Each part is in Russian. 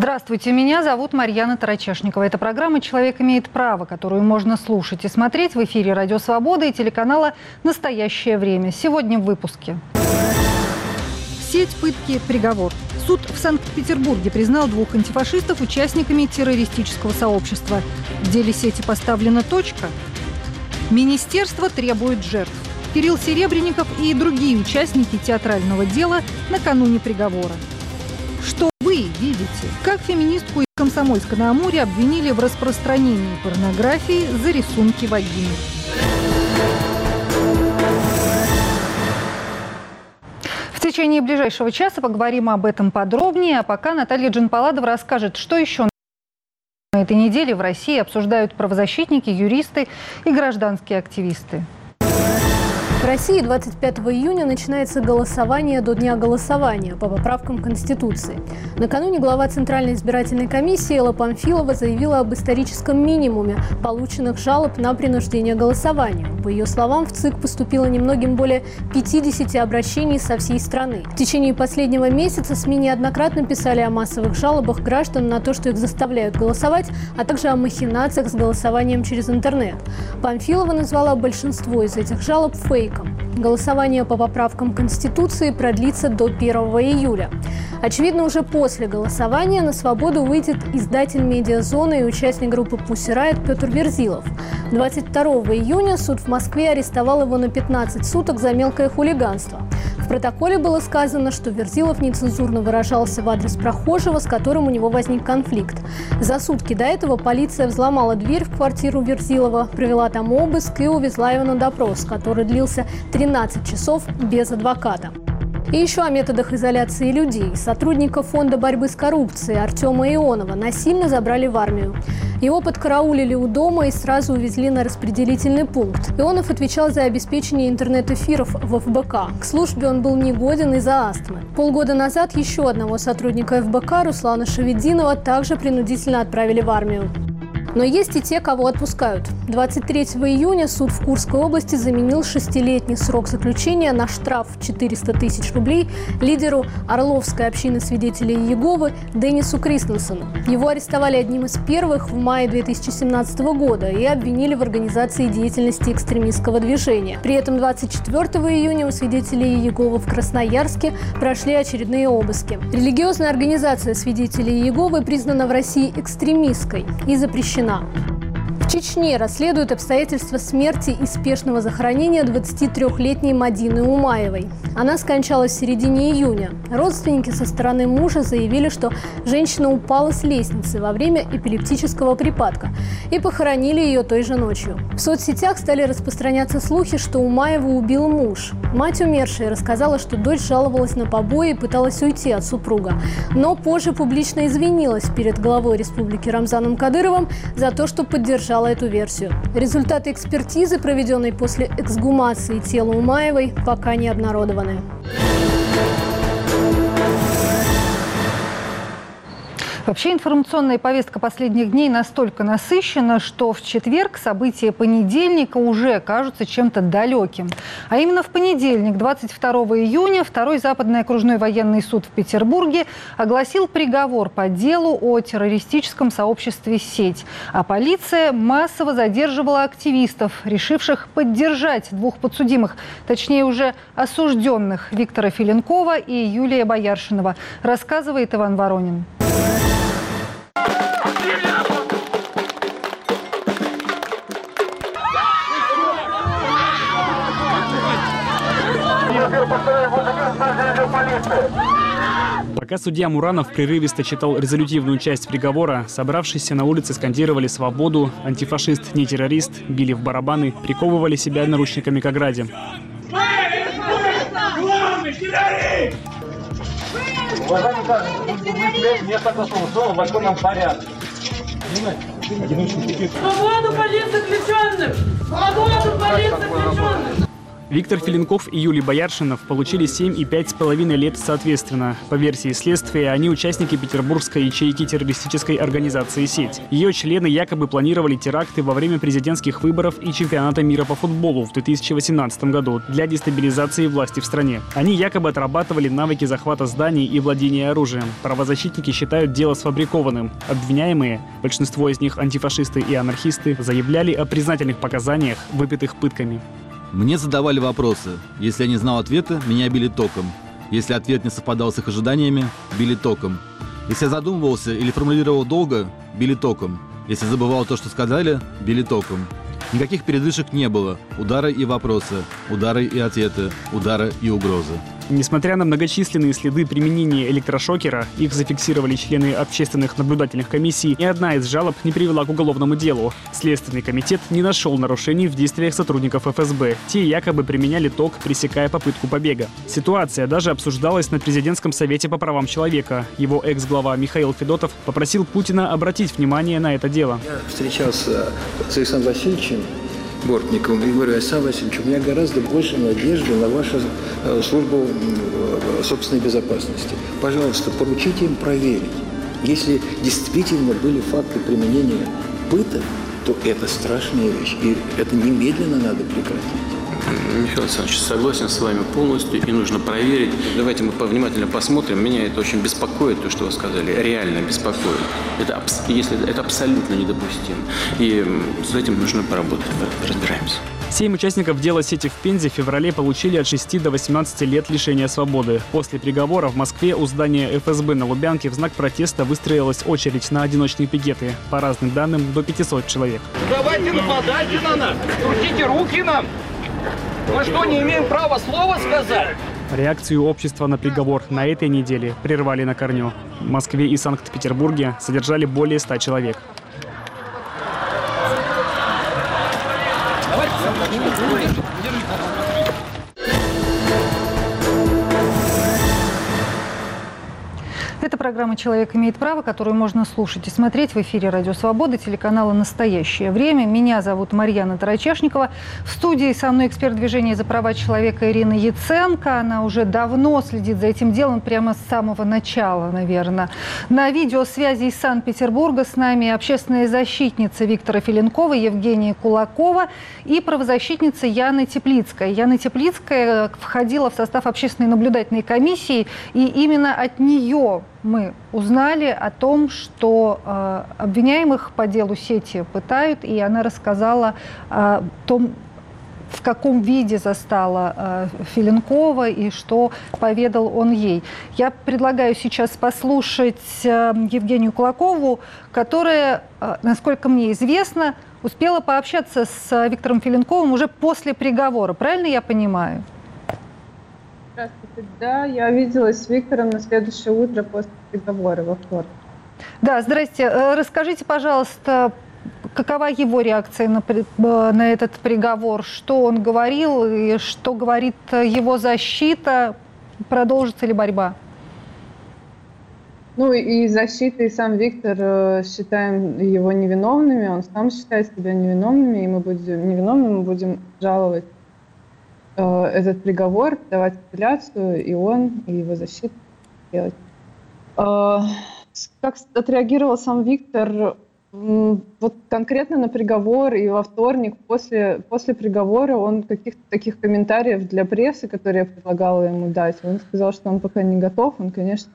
Здравствуйте, меня зовут Марьяна Тарачешникова. Это программа «Человек имеет право», которую можно слушать и смотреть в эфире «Радио Свобода» и телеканала «Настоящее время». Сегодня в выпуске. Сеть, пытки, приговор. Суд в Санкт-Петербурге признал 2 антифашистов участниками террористического сообщества. В деле сети поставлена точка. Министерство требует жертв. Кирилл Серебренников и другие участники театрального дела накануне приговора. Что вы видите? Как феминистку из Комсомольска-на-Амуре обвинили в распространении порнографии за рисунки вагины. В течение ближайшего часа поговорим об этом подробнее, а пока Наталья Джанпаладова расскажет, что еще на этой неделе в России обсуждают правозащитники, юристы и гражданские активисты. В России 25 июня начинается голосование до дня голосования по поправкам Конституции. Накануне глава Центральной избирательной комиссии Элла Памфилова заявила об историческом минимуме полученных жалоб на принуждение к голосованию. По ее словам, в ЦИК поступило немногим более 50 обращений со всей страны. В течение последнего месяца СМИ неоднократно писали о массовых жалобах граждан на то, что их заставляют голосовать, а также о махинациях с голосованием через интернет. Памфилова назвала большинство из этих жалоб фейком. Голосование по поправкам Конституции продлится до 1 июля. Очевидно, уже после голосования на свободу выйдет издатель «Медиазоны» и участник группы «Pussy Riot» Петр Верзилов. 22 июня суд в Москве арестовал его на 15 суток за мелкое хулиганство. В протоколе было сказано, что Верзилов нецензурно выражался в адрес прохожего, с которым у него возник конфликт. За сутки до этого полиция взломала дверь в квартиру Верзилова, провела там обыск и увезла его на допрос, который длился 13 часов без адвоката. И еще о методах изоляции людей. Сотрудника Фонда борьбы с коррупцией Артема Ионова насильно забрали в армию. Его подкараулили у дома и сразу увезли на распределительный пункт. Ионов отвечал за обеспечение интернет-эфиров в ФБК. К службе он был негоден из-за астмы. Полгода назад еще одного сотрудника ФБК, Руслана Шавединова, также принудительно отправили в армию. Но есть и те, кого отпускают. 23 июня суд в Курской области заменил 6-летний срок заключения на штраф в 400 тысяч рублей лидеру Орловской общины свидетелей Иеговы Денису Кристенсену. Его арестовали одним из первых в мае 2017 года и обвинили в организации деятельности экстремистского движения. При этом 24 июня у свидетелей Иеговы в Красноярске прошли очередные обыски. Религиозная организация свидетелей Иеговы признана в России экстремистской и запрещена. В Чечне расследуют обстоятельства смерти и спешного захоронения 23-летней Мадины Умаевой. Она скончалась в середине июня. Родственники со стороны мужа заявили, что женщина упала с лестницы во время эпилептического припадка и похоронили ее той же ночью. В соцсетях стали распространяться слухи, что Умаеву убил муж. Мать умершей рассказала, что дочь жаловалась на побои и пыталась уйти от супруга, но позже публично извинилась перед главой республики Рамзаном Кадыровым за то, что поддержала эту версию. Результаты экспертизы, проведенной после эксгумации тела Умаевой, пока не обнародованы. Вообще информационная повестка последних дней настолько насыщена, что в четверг события понедельника уже кажутся чем-то далеким. А именно в понедельник, 22 июня, Второй Западный окружной военный суд в Петербурге огласил приговор по делу о террористическом сообществе «Сеть». А полиция массово задерживала активистов, решивших поддержать 2 подсудимых, точнее уже осужденных, Виктора Филенкова и Юлия Бояршинова, рассказывает Иван Воронин. Пока судья Муранов прерывисто читал резолютивную часть приговора, собравшиеся на улице скандировали «Свободу», «Антифашист, не террорист», били в барабаны, приковывали себя наручниками к ограде. Уважаемый граждане, место зона в законном порядке. Свободу полиции заключенным! Свободу полиции заключенным! Виктор Филенков и Юлий Бояршинов получили 7 и 5,5 лет соответственно. По версии следствия, они участники петербургской ячейки террористической организации «Сеть». Ее члены якобы планировали теракты во время президентских выборов и чемпионата мира по футболу в 2018 году для дестабилизации власти в стране. Они якобы отрабатывали навыки захвата зданий и владения оружием. Правозащитники считают дело сфабрикованным. Обвиняемые, большинство из них антифашисты и анархисты, заявляли о признательных показаниях, выпитых пытками. Мне задавали вопросы. Если я не знал ответа, меня били током. Если ответ не совпадал с их ожиданиями, били током. Если я задумывался или формулировал долго, били током. Если забывал то, что сказали, били током. Никаких передышек не было. Удары и вопросы, удары и ответы, удары и угрозы. Несмотря на многочисленные следы применения электрошокера, их зафиксировали члены общественных наблюдательных комиссий, ни одна из жалоб не привела к уголовному делу. Следственный комитет не нашел нарушений в действиях сотрудников ФСБ. Те якобы применяли ток, пресекая попытку побега. Ситуация даже обсуждалась на президентском совете по правам человека. Его экс-глава Михаил Федотов попросил Путина обратить внимание на это дело. Я встречался с Александром Васильевичем Бортниковым и говорю: Александр Васильевич, у меня гораздо больше надежды на вашу службу собственной безопасности. Пожалуйста, поручите им проверить. Если действительно были факты применения пыток, то это страшная вещь, и это немедленно надо прекратить. Михаил Александрович, согласен с вами полностью, и нужно проверить. Давайте мы повнимательно посмотрим. Меня это очень беспокоит, то, что вы сказали, реально беспокоит. Это абсолютно недопустимо. И с этим нужно поработать, разбираемся. 7 участников дела сети в Пензе в феврале получили от 6 до 18 лет лишения свободы. После приговора в Москве у здания ФСБ на Лубянке в знак протеста выстроилась очередь на одиночные пикеты. По разным данным, до 500 человек. Давайте нападайте на нас! Крутите руки нам! Мы что, не имеем права слова сказать? Реакцию общества на приговор на этой неделе прервали на корню. В Москве и Санкт-Петербурге содержали более 100 человек. Это программа «Человек имеет право», которую можно слушать и смотреть в эфире «Радио Свобода», телеканала «Настоящее время». Меня зовут Марьяна Тарачешникова. В студии со мной эксперт движения за права человека Ирина Яценко. Она уже давно следит за этим делом, прямо с самого начала, наверное. На видеосвязи из Санкт-Петербурга с нами общественная защитница Виктора Филенкова Евгения Кулакова и правозащитница Яна Теплицкая. Яна Теплицкая входила в состав общественной наблюдательной комиссии, и именно от нее мы узнали о том, что обвиняемых по делу сети пытают, и она рассказала о том, в каком виде застала Филенкова и что поведал он ей. Я предлагаю сейчас послушать Евгению Кулакову, которая, насколько мне известно, успела пообщаться с Виктором Филенковым уже после приговора. Правильно я понимаю? Здравствуйте. Да, я виделась с Виктором на следующее утро после приговора во вторник. Да, здрасте. Расскажите, пожалуйста, какова его реакция на этот приговор? Что он говорил и что говорит его защита? Продолжится ли борьба? Ну и защита, и сам Виктор считаем его невиновными. Он сам считает себя невиновными, и мы будем жаловать этот приговор, давать апелляцию, и он, и его защита делать. Как отреагировал сам Виктор вот конкретно на приговор и во вторник, после приговора, он каких-то таких комментариев для прессы, которые я предлагала ему дать, он сказал, что он пока не готов, он, конечно,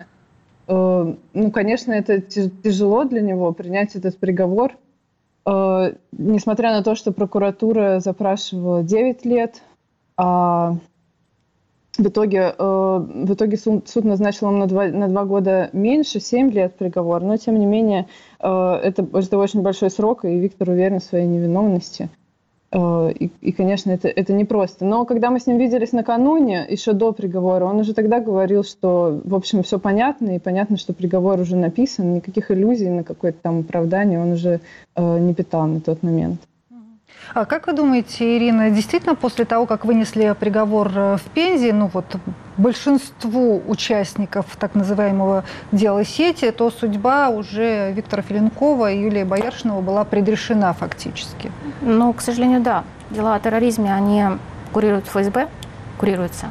это тяжело для него принять этот приговор, несмотря на то, что прокуратура запрашивала 9 лет, в итоге суд назначил ему на 2 года меньше, 7 лет приговор, но тем не менее это очень большой срок, и Виктор уверен в своей невиновности. И конечно, это непросто. Но когда мы с ним виделись накануне, еще до приговора, он уже тогда говорил, что, в общем, все понятно, и понятно, что приговор уже написан, никаких иллюзий на какое-то там оправдание он уже не питал на тот момент. А как вы думаете, Ирина, действительно после того, как вынесли приговор в Пензе, большинству участников так называемого дела сети, то судьба уже Виктора Филенкова и Юлия Бояршинова была предрешена фактически? К сожалению, да. Дела о терроризме, они курирует ФСБ, курируется.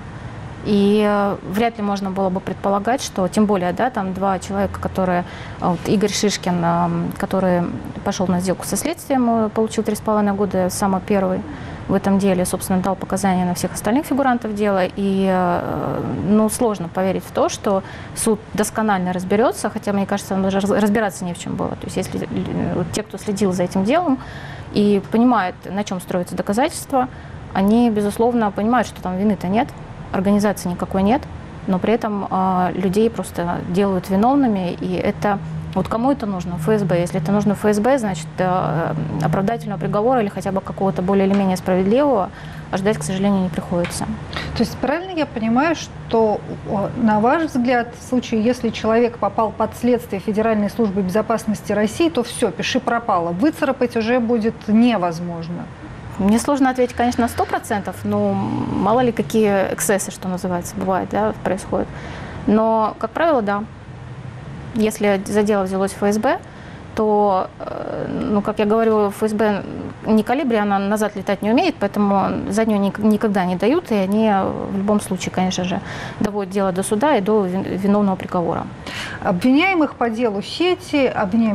И вряд ли можно было бы предполагать, что, тем более, да, там два человека, которые, вот Игорь Шишкин, который пошел на сделку со следствием, получил 3,5 года, самый первый в этом деле, собственно, дал показания на всех остальных фигурантов дела. И, ну, сложно поверить в то, что суд досконально разберется, хотя, мне кажется, даже разбираться не в чем было. То есть, если те, кто следил за этим делом и понимают, на чем строятся доказательства, они, безусловно, понимают, что там вины-то нет. Организации никакой нет, но при этом людей просто делают виновными, и это вот кому это нужно? ФСБ. Если это нужно ФСБ, значит, оправдательного приговора или хотя бы какого-то более или менее справедливого ждать, к сожалению, не приходится. То есть правильно я понимаю, что, на ваш взгляд, в случае, если человек попал под следствие Федеральной службы безопасности России, то все, пиши пропало, выцарапать уже будет невозможно? Мне сложно ответить, конечно, на 100%, но мало ли какие эксцессы, что называется, бывают, да, происходят. Но, как правило, да. Если за дело взялось ФСБ, то, ну, как я говорю, ФСБ не колибри, она назад летать не умеет, поэтому заднюю никогда не дают, и они в любом случае, конечно же, доводят дело до суда и до виновного приговора. Обвиняемых по делу сети,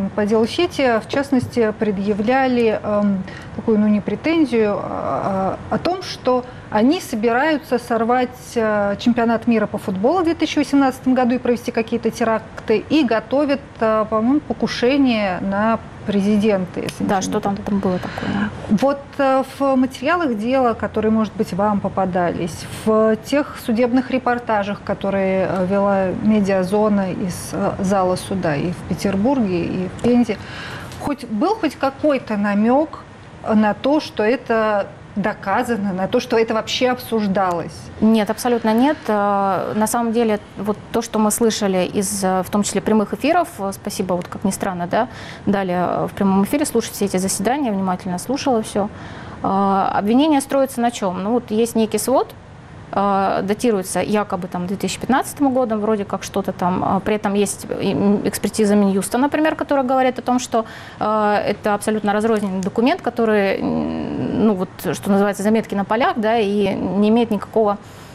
в частности, предъявляли такую, ну, не претензию, о том, что они собираются сорвать чемпионат мира по футболу в 2018 году и провести какие-то теракты, и готовят, по-моему, покушение на президента. Да, что там было такое? Вот в материалах дела, которые, может быть, вам попадались, в тех судебных репортажах, которые вела медиазона из зала суда и в Петербурге, и в Пензе, был хоть какой-то намек на то, что это доказано, на то, что это вообще обсуждалось? Нет, абсолютно нет. На самом деле, вот то, что мы слышали из, в том числе, прямых эфиров, спасибо, вот как ни странно, да, дали в прямом эфире слушать все эти заседания, внимательно слушала все. Обвинение строится на чем? Ну, вот есть некий свод, датируется якобы там 2015 годом, вроде как что-то там. При этом есть экспертиза Минюста, например, которая говорит о том, что это абсолютно разрозненный документ, который, ну вот, что называется, заметки на полях, да, и не имеет никакой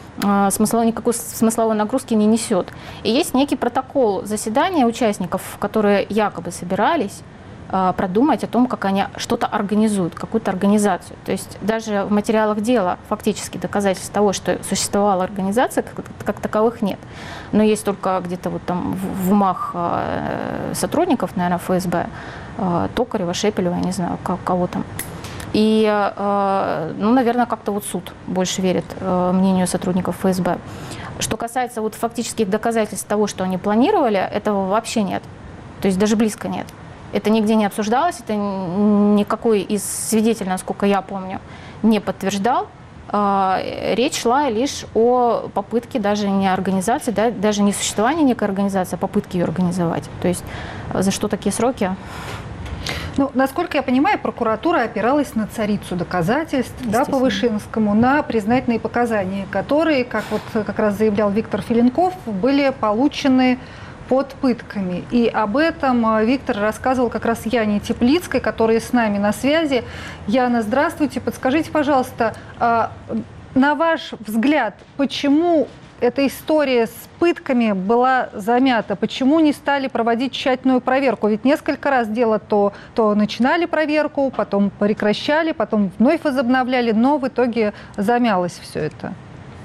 смысловой нагрузки не несет. И есть некий протокол заседания участников, которые якобы собирались продумать о том, как они что-то организуют, какую-то организацию. То есть даже в материалах дела фактически доказательств того, что существовала организация, как таковых нет. Но есть только где-то вот там в умах сотрудников, наверное, ФСБ, Токарева, Шепелева, я не знаю, кого там. И, ну, наверное, как-то вот суд больше верит мнению сотрудников ФСБ. Что касается вот фактических доказательств того, что они планировали, этого вообще нет. То есть даже близко нет. Это нигде не обсуждалось, это никакой из свидетелей, насколько я помню, не подтверждал. Речь шла лишь о попытке даже не организации, да, даже не существования некой организации, а попытки ее организовать. То есть за что такие сроки? Ну, насколько я понимаю, прокуратура опиралась на царицу доказательств, да, по Вышинскому, на признательные показания, которые, как раз заявлял Виктор Филенков, были получены под пытками. И об этом Виктор рассказывал как раз Яне Теплицкой, которая с нами на связи. Яна, здравствуйте. Подскажите, пожалуйста, на ваш взгляд, почему эта история с пытками была замята? Почему не стали проводить тщательную проверку? Ведь несколько раз дело то начинали проверку, потом прекращали, потом вновь возобновляли, но в итоге замялось все это.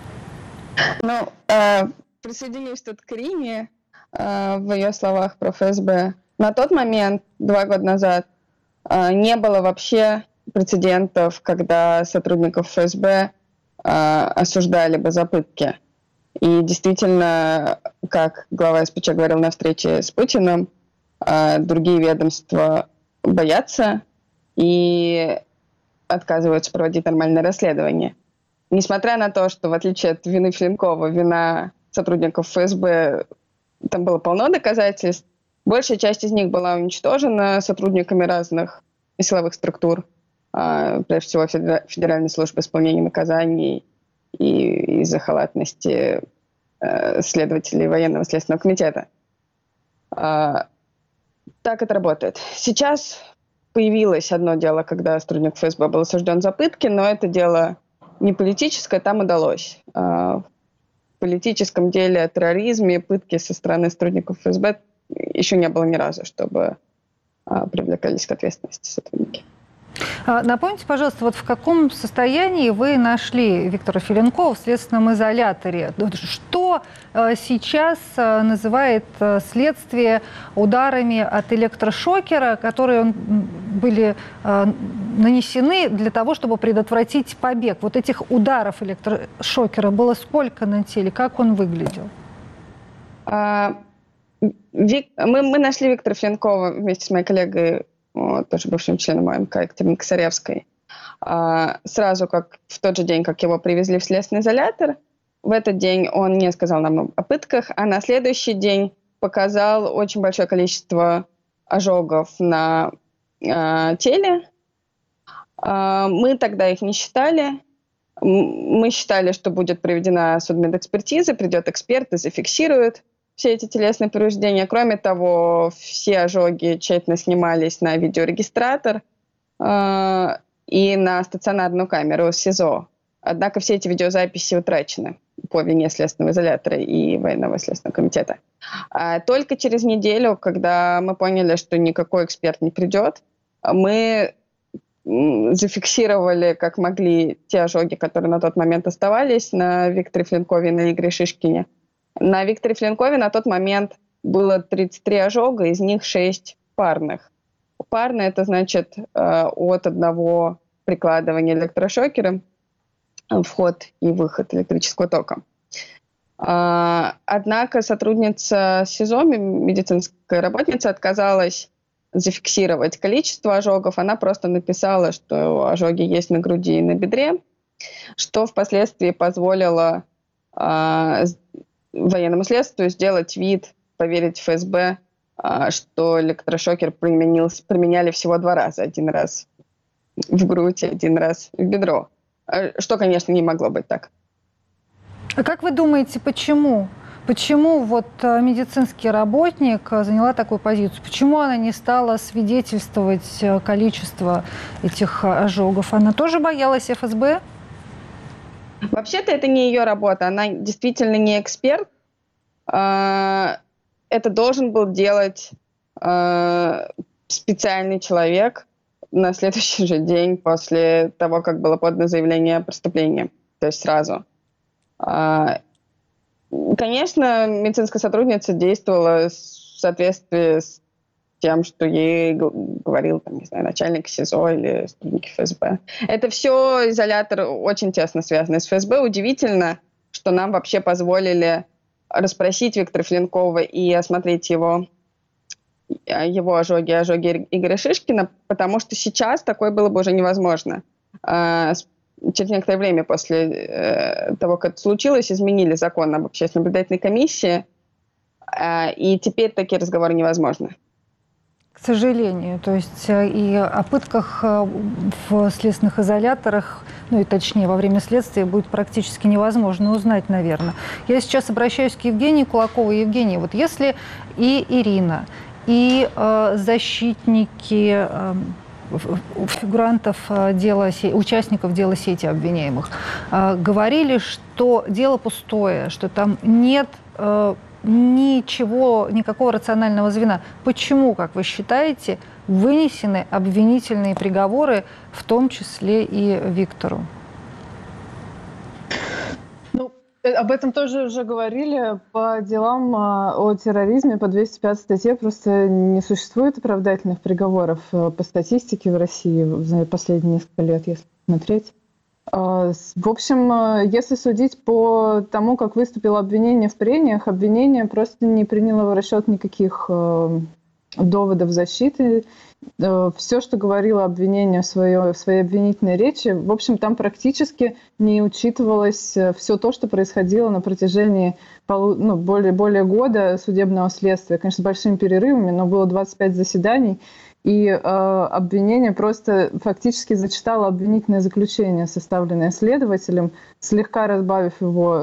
Ну, присоединюсь тут к Риме. В ее словах про ФСБ. На тот момент, 2 года назад, не было вообще прецедентов, когда сотрудников ФСБ осуждали бы за пытки. И действительно, как глава СПЧ говорил на встрече с Путиным, другие ведомства боятся и отказываются проводить нормальное расследование. Несмотря на то, что в отличие от вины Филенкова, вина сотрудников ФСБ, там было полно доказательств. Большая часть из них была уничтожена сотрудниками разных силовых структур, прежде всего Федеральной службы исполнения наказаний и из-за халатности следователей военного следственного комитета. Так это работает. Сейчас появилось одно дело, когда сотрудник ФСБ был осужден за пытки, но это дело не политическое там удалось. В политическом деле о терроризме, пытки со стороны сотрудников ФСБ еще не было ни разу, чтобы привлекались к ответственности сотрудники. Напомните, пожалуйста, вот в каком состоянии вы нашли Виктора Филенкова в следственном изоляторе? Что сейчас называет следствие ударами от электрошокера, которые были нанесены для того, чтобы предотвратить побег? Вот этих ударов электрошокера было сколько на теле? Как он выглядел? Мы нашли Виктора Филенкова вместе с моей коллегой, тоже бывшим членом АМК Екатериной Косаревской, сразу как в тот же день, как его привезли в следственный изолятор. В этот день он не сказал нам о пытках, а на следующий день показал очень большое количество ожогов на теле. Мы тогда их не считали. Мы считали, что будет проведена судмедэкспертиза, придет эксперт и зафиксирует все эти телесные повреждения. Кроме того, все ожоги тщательно снимались на видеорегистратор и на стационарную камеру СИЗО. Однако все эти видеозаписи утрачены по вине следственного изолятора и военного следственного комитета. Только через неделю, когда мы поняли, что никакой эксперт не придет, мы зафиксировали, как могли, те ожоги, которые на тот момент оставались на Викторе Филенкове и на Игоре Шишкине. На Викторе Филенкове на тот момент было 33 ожога, из них 6 парных. Парные – это значит от одного прикладывания электрошокером вход и выход электрического тока. Однако сотрудница СИЗО, медицинская работница, отказалась зафиксировать количество ожогов. Она просто написала, что ожоги есть на груди и на бедре, что впоследствии позволило военному следствию сделать вид, поверить ФСБ, что электрошокер применяли всего 2 раза. 1 раз в грудь, 1 раз в бедро. Что, конечно, не могло быть так. А как вы думаете, почему? Почему вот медицинский работник заняла такую позицию? Почему она не стала свидетельствовать количество этих ожогов? Она тоже боялась ФСБ? Вообще-то это не ее работа, она действительно не эксперт. Это должен был делать специальный человек на следующий же день после того, как было подано заявление о преступлении, то есть сразу. Конечно, медицинская сотрудница действовала в соответствии с тем, что ей говорил, там, не знаю, начальник СИЗО или сотрудники ФСБ. Это все изолятор очень тесно связан с ФСБ. Удивительно, что нам вообще позволили расспросить Виктора Филенкова и осмотреть его ожоги Игоря Шишкина, потому что сейчас такое было бы уже невозможно. Через некоторое время после того, как это случилось, изменили закон об общественной наблюдательной комиссии, и теперь такие разговоры невозможны. К сожалению. То есть и о пытках в следственных изоляторах, ну и точнее во время следствия, будет практически невозможно узнать, наверное. Я сейчас обращаюсь к Евгении Кулаковой. Евгений, вот если и Ирина, и защитники фигурантов дела, участников дела сети обвиняемых говорили, что дело пустое, что там нет никакого рационального звена. Почему, как вы считаете, вынесены обвинительные приговоры, в том числе и Виктору? Ну, об этом тоже уже говорили. По делам о терроризме по 205 статье просто не существует оправдательных приговоров по статистике в России за последние несколько лет, если смотреть. В общем, если судить по тому, как выступило обвинение в прениях, обвинение просто не приняло в расчет никаких доводов защиты. Все, что говорило обвинение в своей обвинительной речи, в общем, там практически не учитывалось все то, что происходило на протяжении более года судебного следствия. Конечно, с большими перерывами, но было 25 заседаний. И обвинение просто фактически зачитало обвинительное заключение, составленное следователем, слегка разбавив его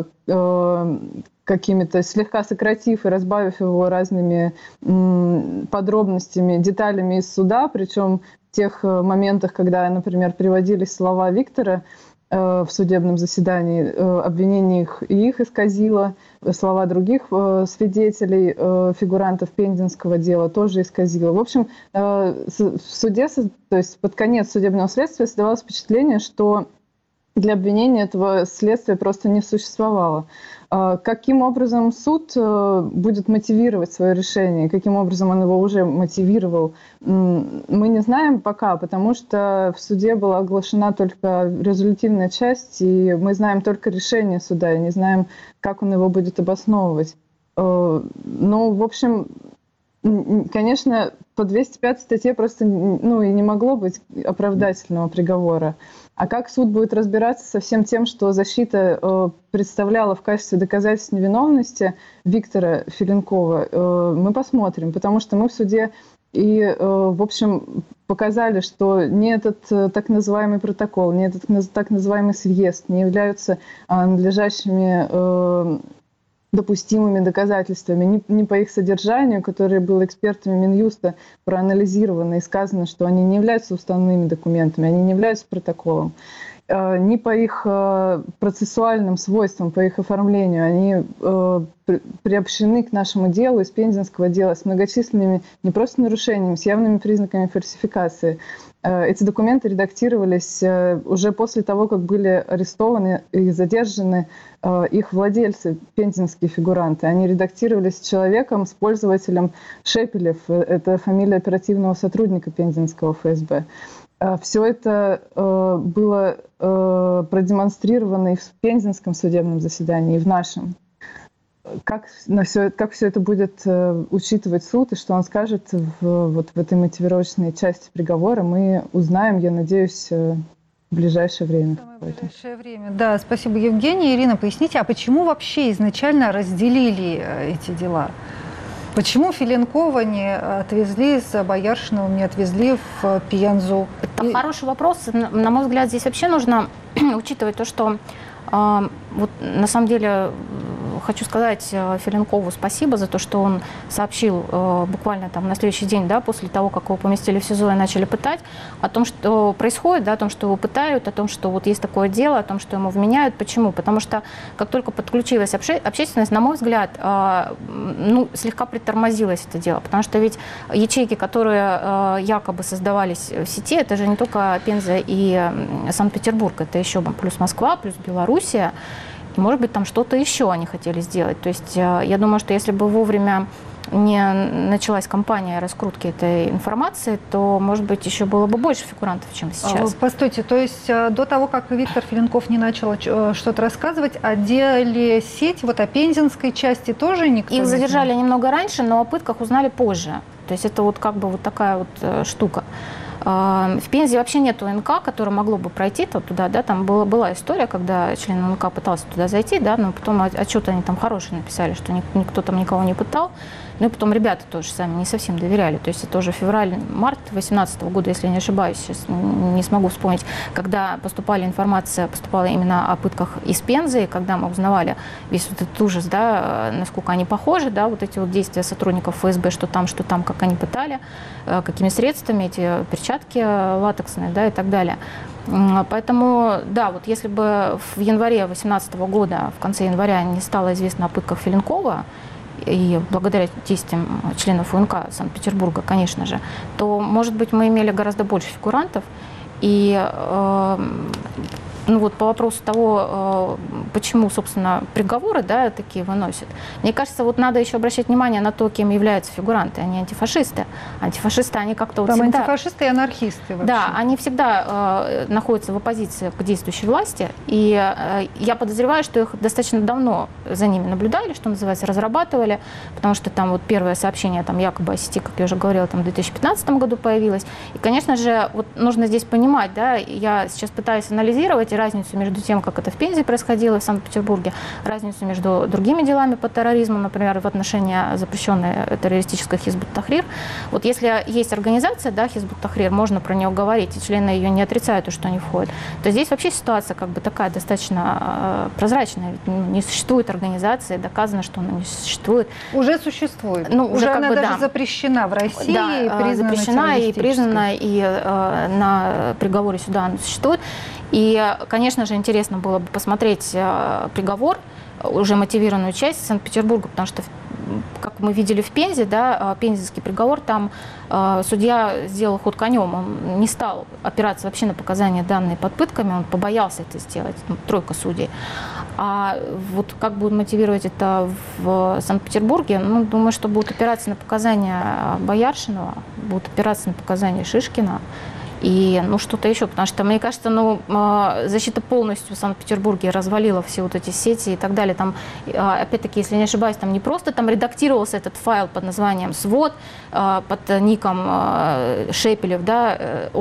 слегка сократив и разбавив его разными подробностями, деталями из суда, причем в тех моментах, когда, например, приводились слова Виктора, в судебном заседании. Обвинение их исказило, слова других свидетелей, фигурантов пензенского дела тоже исказило. В общем, в суде, то есть под конец судебного следствия создавалось впечатление, что для обвинения этого следствия просто не существовало. Каким образом суд будет мотивировать свое решение, каким образом он его уже мотивировал, мы не знаем пока, потому что в суде была оглашена только резолютивная часть, и мы знаем только решение суда, и не знаем, как он его будет обосновывать. Ну, в общем, конечно, по 205 статье просто и не могло быть оправдательного приговора. А как суд будет разбираться со всем тем, что защита представляла в качестве доказательств невиновности Виктора Филенкова, мы посмотрим, потому что мы в суде и, в общем, показали, что ни этот так называемый протокол, ни этот так называемый съезд не являются надлежащими допустимыми доказательствами ни по их содержанию, которые было экспертами Минюста проанализировано и сказано, что они не являются уставными документами, они не являются протоколом, ни по их процессуальным свойствам, по их оформлению. Они приобщены к нашему делу из пензенского дела с многочисленными не просто нарушениями, с явными признаками фальсификации. Эти документы редактировались уже после того, как были арестованы и задержаны их владельцы, пензенские фигуранты. Они редактировались человеком, с пользователем Шепелев. Это фамилия оперативного сотрудника пензенского ФСБ. Все это было продемонстрировано и в пензенском судебном заседании, и в нашем. Как все это будет учитывать суд и что он скажет в этой мотивировочной части приговора, мы узнаем, я надеюсь, в ближайшее время. В ближайшее время. Да, спасибо, Евгений. Ирина, поясните, а почему вообще изначально разделили эти дела? Почему Филенкова не отвезли с Бояршиновым, не отвезли в Пензу? Это хороший вопрос. На мой взгляд, здесь вообще нужно учитывать то, что вот на самом деле хочу сказать Филенкову спасибо за то, что он сообщил буквально там на следующий день, да, после того, как его поместили в СИЗО и начали пытать, о том, что происходит, да, о том, что его пытают, о том, что вот есть такое дело, о том, что ему вменяют. Почему? Потому что как только подключилась общественность, на мой взгляд, слегка притормозилось это дело. Потому что ведь ячейки, которые якобы создавались в сети, это же не только Пенза и Санкт-Петербург, это еще плюс Москва, плюс Белоруссия. И, может быть, там что-то еще они хотели сделать. То есть я думаю, что если бы вовремя не началась кампания раскрутки этой информации, то, может быть, еще было бы больше фигурантов, чем сейчас. Постойте, то есть до того, как Виктор Филенков не начал что-то рассказывать, о деле сети, вот о пензенской части тоже никто не знал? Их задержали немного раньше, но о пытках узнали позже. То есть это вот как бы вот такая вот штука. В Пензе вообще нет УНК, которое могло бы пройти туда, да, там была история, когда член УНК пытался туда зайти, да, но потом отчет они там хороший написали, что никто там никого не пытал, ну и потом ребята тоже сами не совсем доверяли, то есть это уже февраль-март 2018 года, если я не ошибаюсь, сейчас не смогу вспомнить, когда поступала именно о пытках из Пензы, и когда мы узнавали весь вот этот ужас, да, насколько они похожи, да, вот эти вот действия сотрудников ФСБ, что там, как они пытали, какими средствами, эти перчатки латексные, да, и так далее. Поэтому, да, вот если бы в январе 2018 года, в конце января не стало известно о пытках Филенкова, и благодаря действиям членов УНК Санкт-Петербурга, конечно же, то, может быть, мы имели гораздо больше фигурантов. И вот по вопросу того, почему, собственно, приговоры, да, такие выносят, мне кажется, вот надо еще обращать внимание на то, кем являются фигуранты. Они антифашисты. Антифашисты, они как-то вот всегда... антифашисты и анархисты вообще. Да, они всегда находятся в оппозиции к действующей власти. И я подозреваю, что их достаточно давно за ними наблюдали, что называется, разрабатывали, потому что там вот первое сообщение там якобы о сети, как я уже говорила, там в 2015 году появилось. И, конечно же, вот нужно здесь понимать, да, я сейчас пытаюсь анализировать разницу между тем, как это в Пензе происходило, в Санкт-Петербурге, разницу между другими делами по терроризму, например, в отношении запрещенной террористической Хизб ут-Тахрир. Вот если есть организация, да, Хизб ут-Тахрир, можно про нее говорить, и члены ее не отрицают, что они входят, то здесь вообще ситуация как бы такая достаточно прозрачная. Ведь не существует организации, доказано, что она не существует. Уже существует. Уже она как бы, даже запрещена в России. Да, и признана запрещена и признана, и на приговоре суда она существует. И, конечно же, интересно было бы посмотреть приговор, уже мотивированную часть Санкт-Петербурга, потому что, как мы видели в Пензе, да, пензенский приговор, там судья сделал ход конем, он не стал опираться вообще на показания, данные под пытками, он побоялся это сделать, тройка судей. А вот как будут мотивировать это в Санкт-Петербурге, думаю, что будут опираться на показания Бояршинова, будут опираться на показания Шишкина, и что-то еще, потому что, мне кажется, защита полностью в Санкт-Петербурге развалила все вот эти сети и так далее. Там, опять-таки, если не ошибаюсь, там не просто там редактировался этот файл под названием «Свод», под ником Шепелев, да,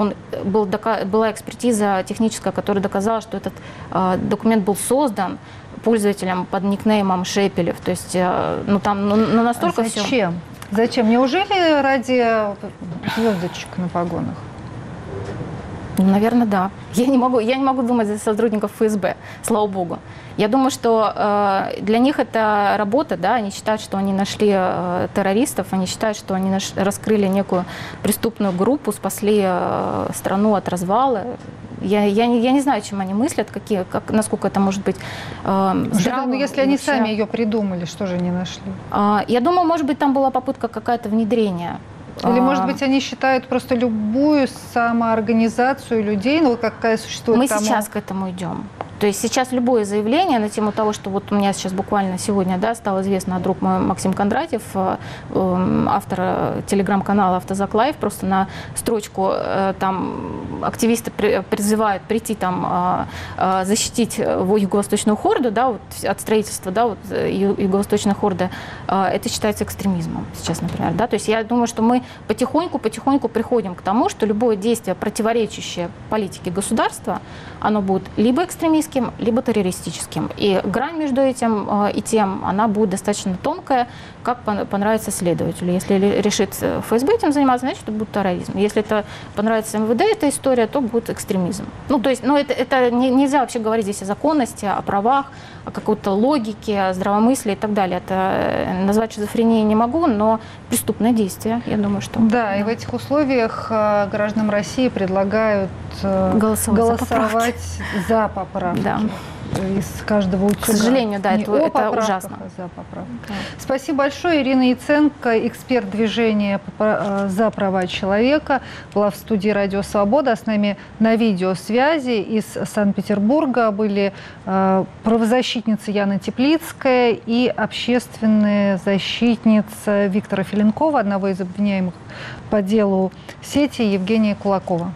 была экспертиза техническая, которая доказала, что этот документ был создан пользователем под никнеймом Шепелев. То есть, там настолько все... Зачем? Зачем? Неужели ради звездочек на погонах? Наверное, да. Я не могу думать за сотрудников ФСБ, слава богу. Я думаю, что для них это работа, да, они считают, что они нашли террористов, они считают, что они раскрыли некую преступную группу, спасли страну от развала. Я не знаю, чем они мыслят, насколько это может быть здравым. Если они сами ее придумали, что же не нашли? Я думаю, может быть, там была попытка какая-то внедрения. Или, может быть, они считают просто любую самоорганизацию людей, какая существует. Мы сейчас к этому идем. То есть сейчас любое заявление на тему того, что вот у меня сейчас буквально сегодня, да, стало известно, друг мой Максим Кондратьев, автор телеграм-канала «Автозак Лайв», просто на строчку там активисты призывают прийти там защитить юго-восточную хорду, да, вот, от строительства, да, вот, юго-восточной хорды, это считается экстремизмом сейчас, например, да. То есть я думаю, что мы потихоньку приходим к тому, что любое действие, противоречащее политике государства, оно будет либо экстремистским, либо террористическим. И грань между этим и тем, она будет достаточно тонкая, как понравится следователю. Если решит ФСБ этим заниматься, значит, это будет терроризм. Если это понравится МВД, эта история, то будет экстремизм. Это нельзя вообще говорить здесь о законности, о правах, о какой-то логике, о здравомыслии и так далее. Это назвать шизофренией не могу, но преступное действие, я думаю, что... Да, и в этих условиях гражданам России предлагают голосовать за поправки. Да. Из каждого утюга. К сожалению, да, это ужасно. За поправку. Да. Спасибо большое. Ирина Яценко, эксперт движения за права человека, была в студии «Радио Свобода». С нами на видеосвязи из Санкт-Петербурга были правозащитница Яна Теплицкая и общественная защитница Виктора Филенкова, одного из обвиняемых по делу сети, Евгения Кулакова.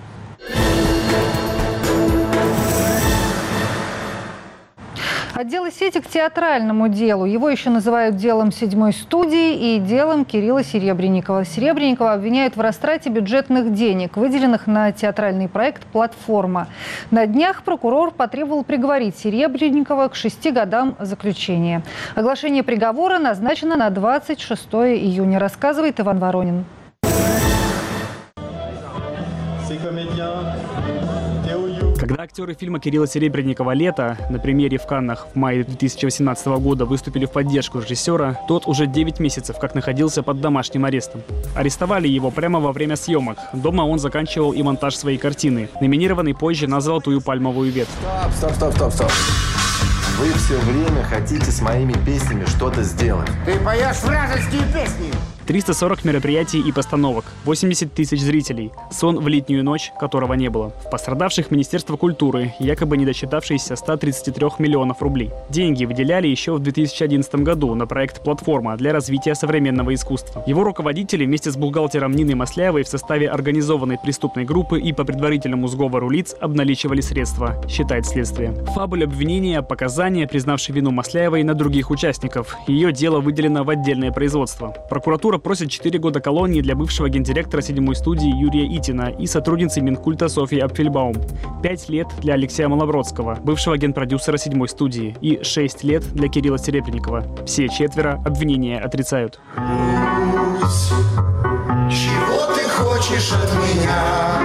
От дела сети к театральному делу. Его еще называют делом седьмой студии и делом Кирилла Серебренникова. Серебренникова обвиняют в растрате бюджетных денег, выделенных на театральный проект «Платформа». На днях прокурор потребовал приговорить Серебренникова к 6 годам заключения. Оглашение приговора назначено на 26 июня, рассказывает Иван Воронин. Когда актеры фильма Кирилла Серебренникова «Лето» на премьере в Каннах в мае 2018 года выступили в поддержку режиссера, тот уже 9 месяцев как находился под домашним арестом. Арестовали его прямо во время съемок. Дома он заканчивал и монтаж своей картины, номинированный позже на «Золотую пальмовую ветвь». Стоп. Вы все время хотите с моими песнями что-то сделать. Ты поешь вражеские песни! 340 мероприятий и постановок, 80 тысяч зрителей, сон в летнюю ночь, которого не было. В пострадавших Министерство культуры, якобы не досчитавшиеся 133 миллионов рублей. Деньги выделяли еще в 2011 году на проект «Платформа» для развития современного искусства. Его руководители вместе с бухгалтером Ниной Масляевой в составе организованной преступной группы и по предварительному сговору лиц обналичивали средства, считает следствие. В фабуле обвинения показания, признавшей вину Масляевой на других участников. Ее дело выделено в отдельное производство. Прокуратура просит 4 года колонии для бывшего гендиректора седьмой студии Юрия Итина и сотрудницы Минкульта Софьи Апфельбаум, 5 лет для Алексея Малобродского, бывшего генпродюсера седьмой студии, и 6 лет для Кирилла Серебренникова. Все 4 обвинения отрицают. Чего ты хочешь от меня?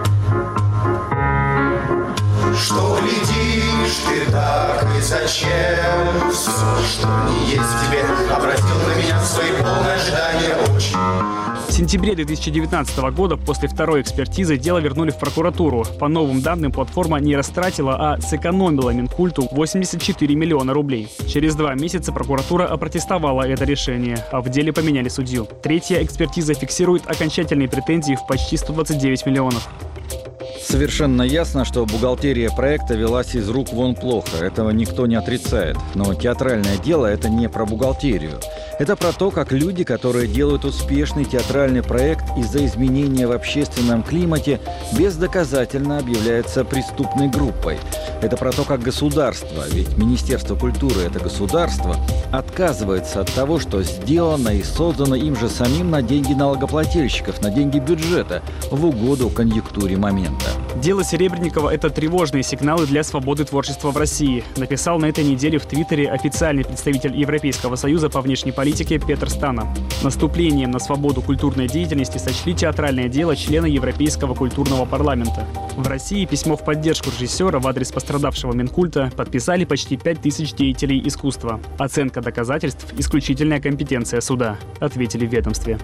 Что глядишь ты так и зачем? Все, что не есть в тебе, обратил на меня свои полные ожидания очи. В сентябре 2019 года после второй экспертизы дело вернули в прокуратуру. По новым данным, платформа не растратила, а сэкономила Минкульту 84 миллиона рублей. Через 2 месяца прокуратура опротестовала это решение, а в деле поменяли судью. Третья экспертиза фиксирует окончательные претензии в почти 129 миллионов. Совершенно ясно, что бухгалтерия проекта велась из рук вон плохо. Этого никто не отрицает. Но театральное дело – это не про бухгалтерию. Это про то, как люди, которые делают успешный театральный проект из-за изменения в общественном климате, бездоказательно объявляются преступной группой. Это про то, как государство, ведь Министерство культуры – это государство, отказывается от того, что сделано и создано им же самим на деньги налогоплательщиков, на деньги бюджета, в угоду конъюнктуре момента. Дело Серебренникова – это тревожные сигналы для свободы творчества в России, написал на этой неделе в Твиттере официальный представитель Европейского союза по внешней политике Петр Стана. Наступлением на свободу культурной деятельности сочли театральное дело члена Европейского культурного парламента. В России письмо в поддержку режиссера в адрес пострадавшего Минкульта подписали почти 5000 деятелей искусства. Оценка доказательств – исключительная компетенция суда, ответили в ведомстве.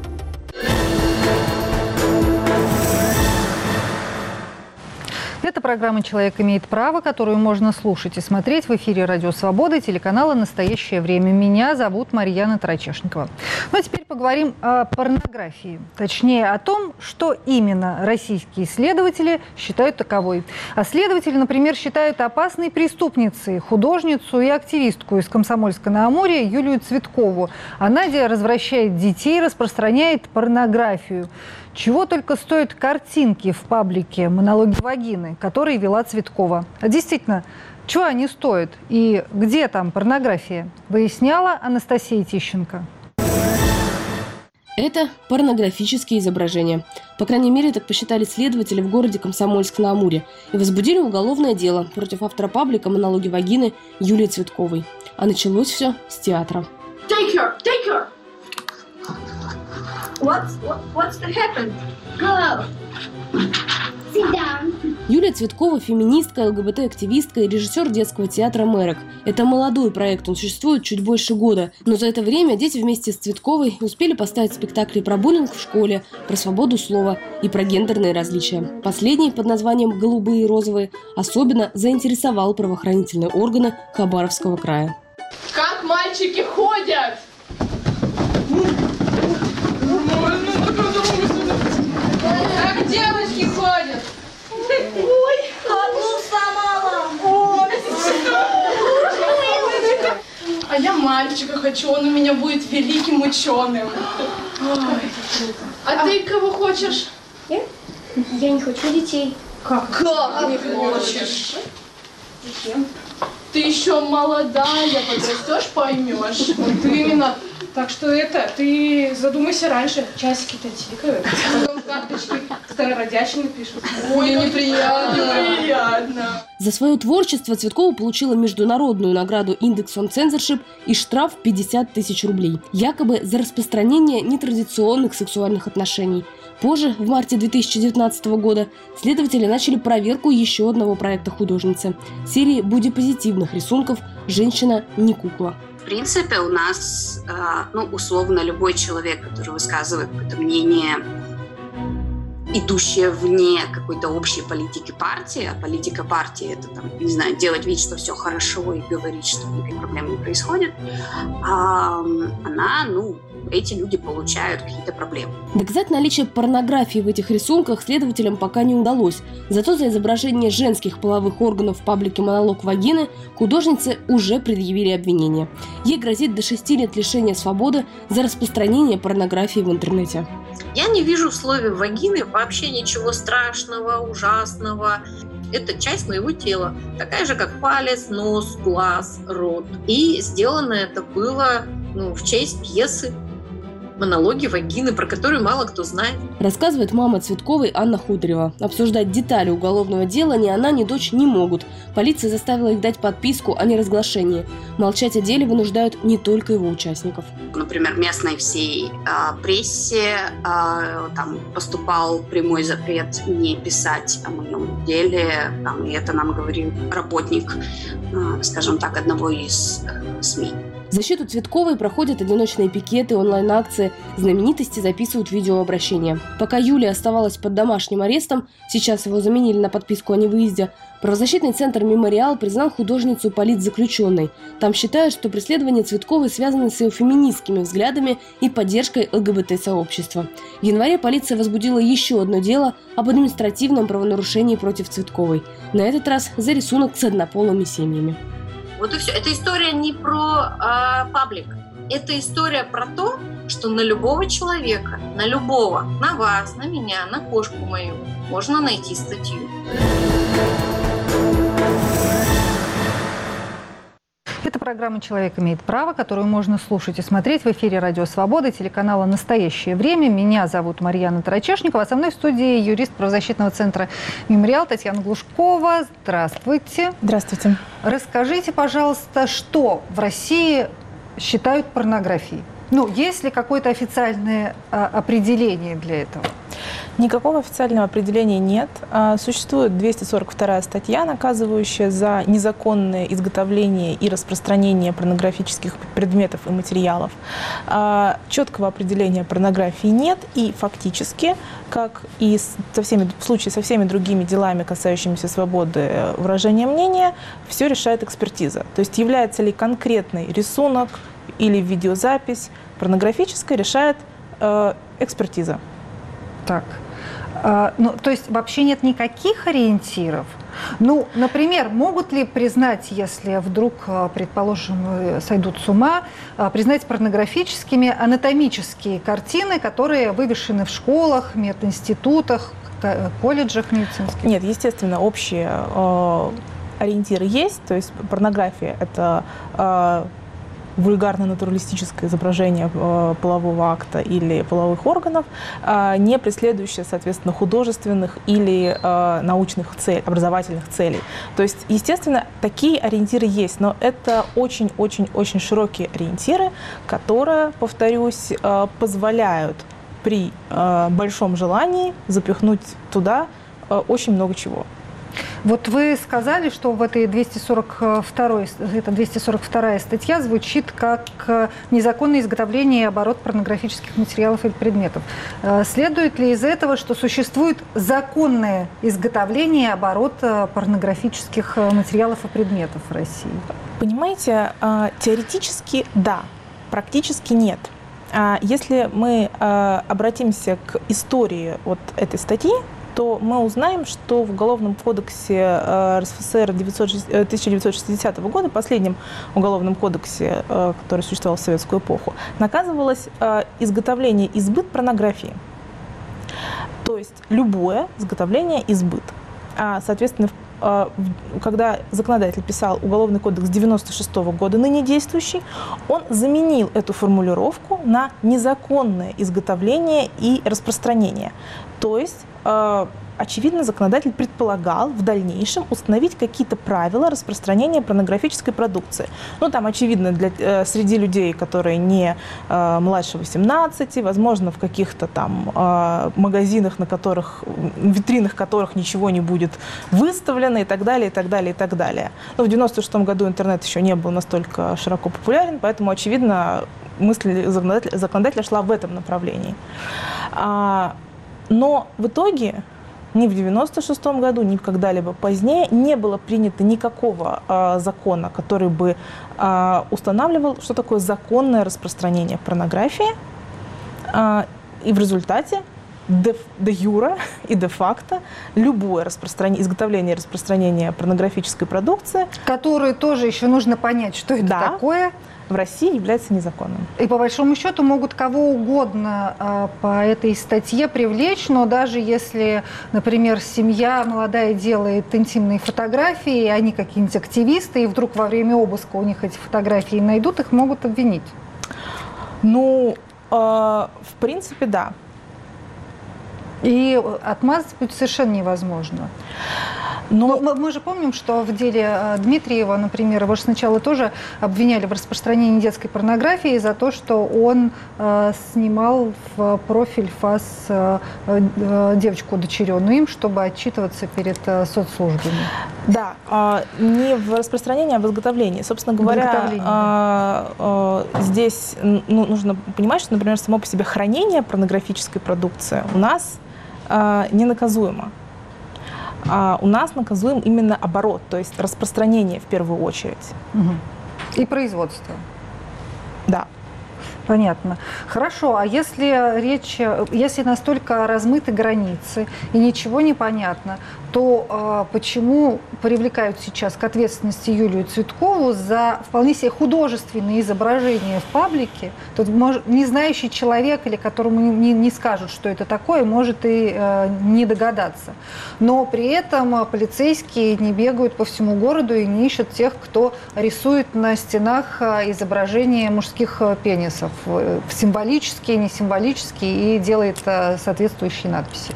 Это программа «Человек имеет право», которую можно слушать и смотреть в эфире «Радио Свобода» и телеканала «Настоящее время». Меня зовут Марьяна Тарачешникова. Ну а теперь поговорим о порнографии. Точнее, о том, что именно российские исследователи считают таковой. А следователи, например, считают опасной преступницей художницу и активистку из Комсомольска-на-Амуре Юлию Цветкову. А Надя развращает детей, распространяет порнографию. Чего только стоят картинки в паблике «Монологи вагины», которые вела Цветкова. А действительно, чего они стоят и где там порнография, выясняла Анастасия Тищенко. Это порнографические изображения. По крайней мере, так посчитали следователи в городе Комсомольск-на-Амуре и возбудили уголовное дело против автора паблика «Монологи вагины» Юлии Цветковой. А началось все с театра. Take her! What's that happened? Go! Sit down. Юлия Цветкова – феминистка, ЛГБТ-активистка и режиссер детского театра «Мэрок». Это молодой проект, он существует чуть больше года. Но за это время дети вместе с Цветковой успели поставить спектакли про буллинг в школе, про свободу слова и про гендерные различия. Последний под названием «Голубые и розовые» особенно заинтересовал правоохранительные органы Хабаровского края. Как мальчики ходят? Как девочки ходят? Ой, одну сломала. А я мальчика хочу, он у меня будет великим ученым. А ты кого хочешь? Я не хочу детей. Как не хочешь? Зачем? Ты еще молодая, подрастешь, поймешь. Вот именно. Так что ты задумайся раньше. Часики-то тикают. Потом карточки старородячими пишут. Ой, неприятно. За свое творчество Цветкова получила международную награду «Индекс on Censorship» и штраф 50 тысяч рублей. Якобы за распространение нетрадиционных сексуальных отношений. Позже, в марте 2019 года, следователи начали проверку еще одного проекта художницы – серии бодипозитивных рисунков «Женщина не кукла». В принципе, у нас, условно, любой человек, который высказывает какое-то мнение, идущее вне какой-то общей политики партии, а политика партии – это, делать вид, что все хорошо и говорить, что никаких проблем не происходит, эти люди получают какие-то проблемы. Доказать наличие порнографии в этих рисунках следователям пока не удалось. Зато за изображение женских половых органов в паблике «Монолог вагины» художнице уже предъявили обвинение. Ей грозит до 6 лет лишения свободы за распространение порнографии в интернете. Я не вижу в слове «вагины» вообще ничего страшного, ужасного. Это часть моего тела, такая же, как палец, нос, глаз, рот. И сделано это было в честь пьесы «Монологи вагины», про которую мало кто знает. Рассказывает мама Цветковой Анна Хударева. Обсуждать детали уголовного дела ни она, ни дочь не могут. Полиция заставила их дать подписку о неразглашении. Молчать о деле вынуждают не только его участников. Например, местной всей прессе там поступал прямой запрет не писать о моем деле. И это нам говорил работник, скажем так, одного из СМИ. В защиту Цветковой проходят одиночные пикеты, онлайн-акции, знаменитости записывают видеообращения. Пока Юлия оставалась под домашним арестом, сейчас его заменили на подписку о невыезде, правозащитный центр «Мемориал» признал художницу политзаключенной. Там считают, что преследование Цветковой связано с ее феминистскими взглядами и поддержкой ЛГБТ-сообщества. В январе полиция возбудила еще одно дело об административном правонарушении против Цветковой. На этот раз за рисунок с однополыми семьями. Вот и все. Эта история не про паблик. Это история про то, что на любого человека, на любого, на вас, на меня, на кошку мою можно найти статью. Это программа «Человек имеет право», которую можно слушать и смотреть в эфире «Радио Свобода», телеканала «Настоящее время». Меня зовут Марьяна Тарачешникова. Со мной в студии юрист правозащитного центра «Мемориал» Татьяна Глушкова. Здравствуйте. Здравствуйте. Расскажите, пожалуйста, что в России считают порнографией? Есть ли какое-то официальное определение для этого? Никакого официального определения нет. Существует 242 статья, наказывающая за незаконное изготовление и распространение порнографических предметов и материалов. Четкого определения порнографии нет, и фактически, как и в случае со всеми другими делами, касающимися свободы выражения мнения, все решает экспертиза. То есть является ли конкретный рисунок или видеозапись порнографической, решает экспертиза. Так. То есть вообще нет никаких ориентиров? Например, могут ли признать, если вдруг, предположим, сойдут с ума, признать порнографическими анатомические картины, которые вывешены в школах, мединститутах, колледжах медицинских? Нет, естественно, общие ориентиры есть. То есть порнография – это вульгарно-натуралистическое изображение полового акта или половых органов, не преследующее, соответственно, художественных или научных целей, образовательных целей. То есть, естественно, такие ориентиры есть, но это очень-очень-очень широкие ориентиры, которые, повторюсь, позволяют при большом желании запихнуть туда очень много чего. Вот вы сказали, что в этой 242 статья звучит как незаконное изготовление и оборот порнографических материалов или предметов. Следует ли из этого, что существует законное изготовление и оборот порнографических материалов и предметов в России? Понимаете, теоретически да, практически нет. Если мы обратимся к истории вот этой статьи, то мы узнаем, что в Уголовном кодексе РСФСР 1960 года, последнем Уголовном кодексе, который существовал в советскую эпоху, наказывалось изготовление и сбыт порнографии. То есть любое изготовление и сбыт. Соответственно, когда законодатель писал Уголовный кодекс 1996 года, ныне действующий, он заменил эту формулировку на незаконное изготовление и распространение. То есть, очевидно, законодатель предполагал в дальнейшем установить какие-то правила распространения порнографической продукции. Там, очевидно, среди людей, которые не младше 18, возможно, в каких-то там магазинах, в витринах которых ничего не будет выставлено и так далее, и так далее, и так далее. Но в 1996 году интернет еще не был настолько широко популярен, поэтому, очевидно, мысль законодателя шла в этом направлении. Но в итоге ни в 1996 году, ни когда-либо позднее не было принято никакого закона, который бы устанавливал, что такое законное распространение порнографии. И в результате де юре и де факто любое изготовление и распространение порнографической продукции, которую тоже еще нужно понять, что это такое, в России является незаконным. И по большому счету могут кого угодно по этой статье привлечь, но даже если, например, семья молодая делает интимные фотографии, и они какие-нибудь активисты, и вдруг во время обыска у них эти фотографии найдут, их могут обвинить. В принципе, да. И отмазать будет совершенно невозможно. Но мы же помним, что в деле Дмитриева, например, его же сначала тоже обвиняли в распространении детской порнографии за то, что он снимал в профиль ФАС девочку удочеренную им, чтобы отчитываться перед соцслужбами. Да, не в распространении, а в изготовлении. Собственно говоря, здесь нужно понимать, что, например, само по себе хранение порнографической продукции у нас не наказуемо. У нас наказуем именно оборот, то есть распространение в первую очередь. И производство. Да. Понятно. Хорошо, а если настолько размыты границы и ничего не понятно, то почему привлекают сейчас к ответственности Юлию Цветкову за вполне себе художественные изображения в паблике? Тут не знающий человек или которому не скажут, что это такое, может и не догадаться. Но при этом полицейские не бегают по всему городу и не ищут тех, кто рисует на стенах изображения мужских пенисов. Символические, не символические, и делает соответствующие надписи.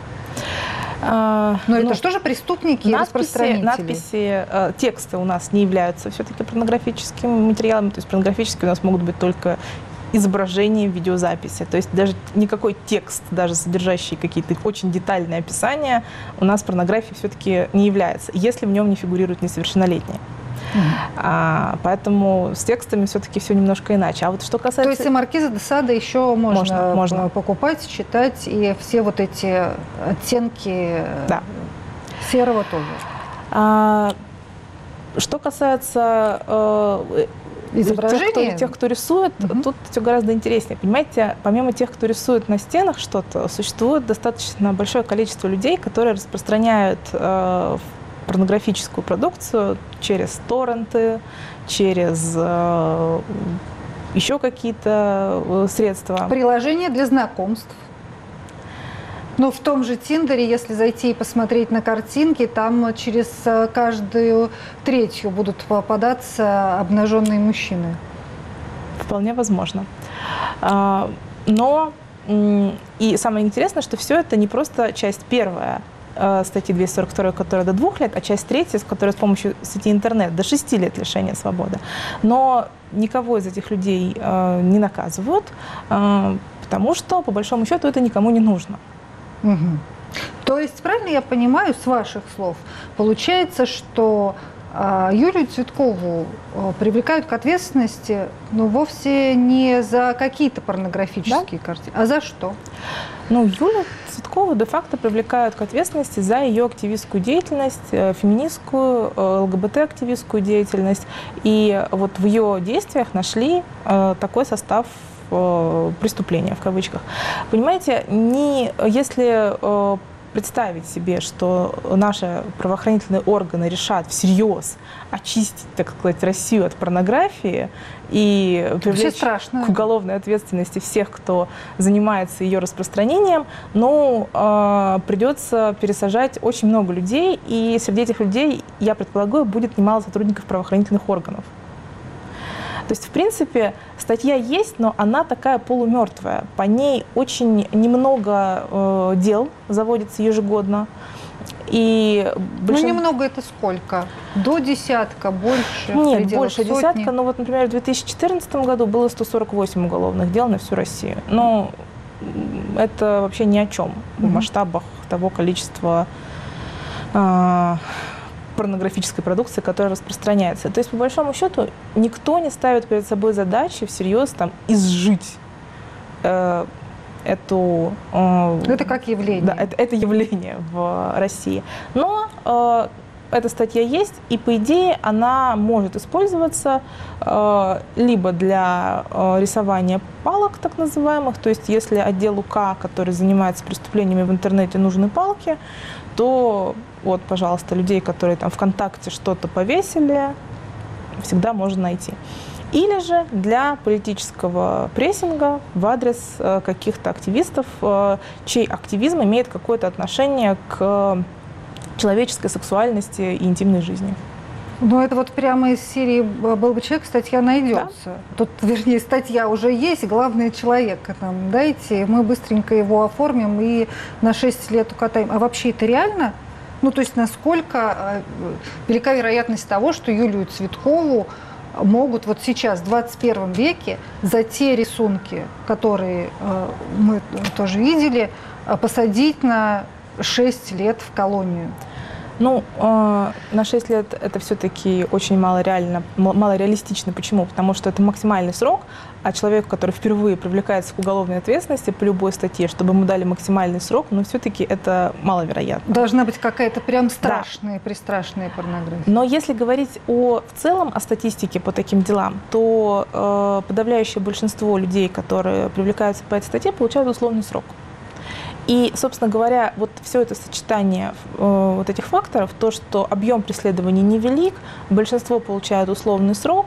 Но это что же преступники и распространители? Надписи, тексты у нас не являются все-таки порнографическими материалами. То есть порнографические у нас могут быть только изображения, видеозаписи. То есть даже никакой текст, даже содержащий какие-то очень детальные описания, у нас порнографией все-таки не является, если в нем не фигурируют несовершеннолетние. Поэтому с текстами все-таки все немножко иначе. А вот что касается... То есть и Маркиза де Сада еще можно покупать, читать, и все вот эти оттенки серого тоже. Что касается изображений, тех, кто рисует, тут все гораздо интереснее. Понимаете, помимо тех, кто рисует на стенах что-то, существует достаточно большое количество людей, которые распространяют порнографическую продукцию через торренты, через еще какие-то средства. Приложения для знакомств. Но в том же Тиндере, если зайти и посмотреть на картинки, там через каждую третью будут попадаться обнаженные мужчины. Вполне возможно. Но и самое интересное, что все это не просто часть первая статьи 242, которая до 2 лет, а часть 3, которая с помощью сети интернет до 6 лет лишения свободы. Но никого из этих людей не наказывают, потому что, по большому счету, это никому не нужно. То есть, правильно я понимаю, с ваших слов, получается, что Юлию Цветкову привлекают к ответственности, но вовсе не за какие-то порнографические картины, а за что? Юлию Цветкову де-факто привлекают к ответственности за ее активистскую деятельность, феминистскую, ЛГБТ-активистскую деятельность. И вот в ее действиях нашли такой состав преступления, в кавычках. Понимаете, если представить себе, что наши правоохранительные органы решат всерьез очистить, так сказать, Россию от порнографии и привлечь к уголовной ответственности всех, кто занимается ее распространением, придется пересажать очень много людей, и среди этих людей, я предполагаю, будет немало сотрудников правоохранительных органов. То есть, в принципе, статья есть, но она такая полумертвая. По ней очень немного дел заводится ежегодно. И немного это сколько? До десятка, больше? Нет, больше десятка. Вот, например, в 2014 году было 148 уголовных дел на всю Россию. Но это вообще ни о чем в масштабах того количества порнографической продукции, которая распространяется. То есть, по большому счету, никто не ставит перед собой задачи всерьез изжить эту... Это как явление. Да, это явление в России. Но эта статья есть, и, по идее, она может использоваться либо для рисования палок, так называемых, то есть если отделу К, который занимается преступлениями в интернете, нужны палки, то вот, пожалуйста, людей, которые там ВКонтакте что-то повесили, всегда можно найти. Или же для политического прессинга в адрес каких-то активистов, чей активизм имеет какое-то отношение к человеческой сексуальности и интимной жизни. Это вот прямо из серии «Был бы человек», статья найдется. Да? Тут, вернее, статья уже есть, главное, человека нам дайте, мы быстренько его оформим и на 6 лет укатаем. А вообще это реально? Ну, то есть насколько велика вероятность того, что Юлию Цветкову могут вот сейчас, в 21 веке, за те рисунки, которые мы тоже видели, посадить на 6 лет в колонию? Ну, на 6 лет это все-таки очень малореалистично. Почему? Потому что это максимальный срок, а человеку, который впервые привлекается к уголовной ответственности по любой статье, чтобы ему дали максимальный срок, но все-таки это маловероятно. Должна быть какая-то прям страшная, пристрашная порнография. Но если говорить в целом о статистике по таким делам, то подавляющее большинство людей, которые привлекаются по этой статье, получают условный срок. И, собственно говоря, вот все это сочетание вот этих факторов, то, что объем преследований невелик, большинство получают условный срок,